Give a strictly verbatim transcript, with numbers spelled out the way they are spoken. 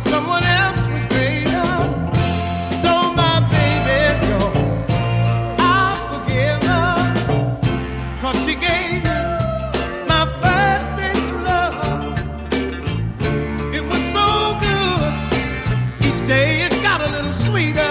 someone else was greater. Though my baby's gone, I forgive her, 'cause she gave me my first taste of love. It was so good, each day it got a little sweeter.